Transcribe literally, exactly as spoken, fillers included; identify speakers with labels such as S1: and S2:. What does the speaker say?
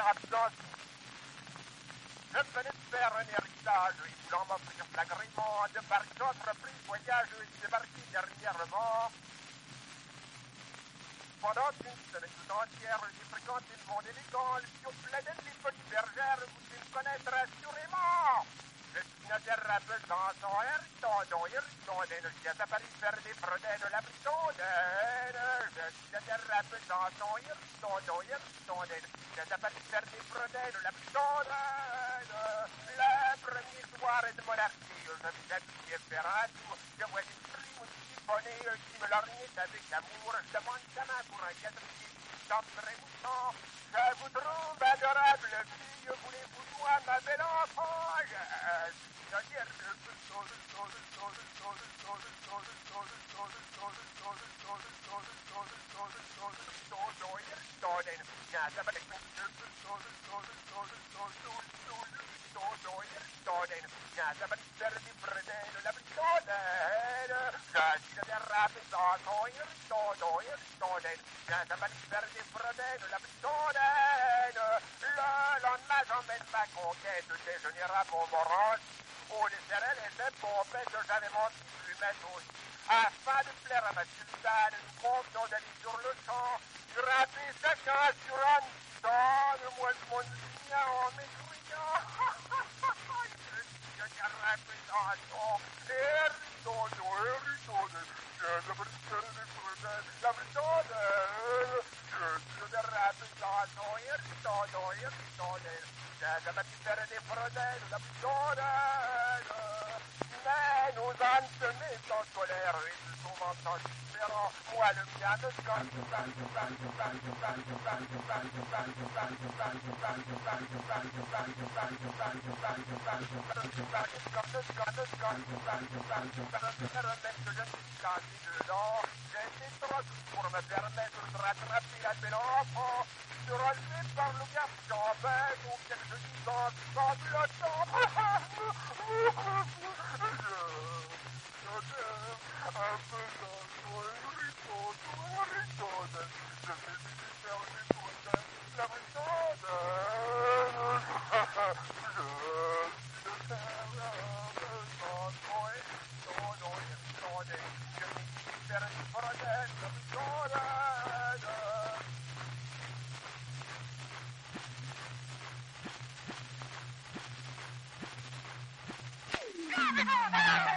S1: première absence. Je venais de faire un héritage et voulant m'offrir l'agrément de par une entreprise voyage et débarqué dernièrement. Pendant une semaine tout entière, j'ai fréquenté le monde élégant, le bio planète, les folies bergères, vous devez me connaître assurément. Je suis notaire Besançon, irritondon, irritondine, je viens à Paris faire des bredets de la britondine. Je suis notaire Besançon, irritondon, irritondine, je viens à Paris faire des bredets de la britondine. Le premier soir de monarchie, je vis à pied faire un tour, je vois des primes chiffonnées qui me lorgnent avec amour, je demande sa main pour un quadrille tendre et moussant. Je vous trouve adorable fille, voulez-vous moi ma belle enfant? Je suis notaire le lendemain j'emmène ma conquête déjeuner à Montmorency. Oh, les cerelles étaient pompées que j'avais mon petit plumette aussi. Afin de plaire à ma sultane, nous convenons d'aller sur le champ, grimper chacun sur un stand. Moi je monte bien en m'écriant. Je grimpe dans un champ, héritondo, héritondo. Je ne veux pas des prunelles, la britonnelle. Je dérape dans un champ, héritondo, héritondo. Je vais faire des prunelles, la britonnelle. Mais nos âmes se mettent en colère et se souvent en différent. Moi le mien ne sonne j'ai été trop pour me permettre de rattraper la belle enfant. Je suis relevé par le garçon, ben, donc quelques instants sanglotants. Un peu dans le rideau, le rideau, je vais lui faire des bretelles, la bretelle. Je suis le père, sans toi et ton nom, et ton nez. Je vais lui faire des bretelles, la bretelle. Ha ha ha!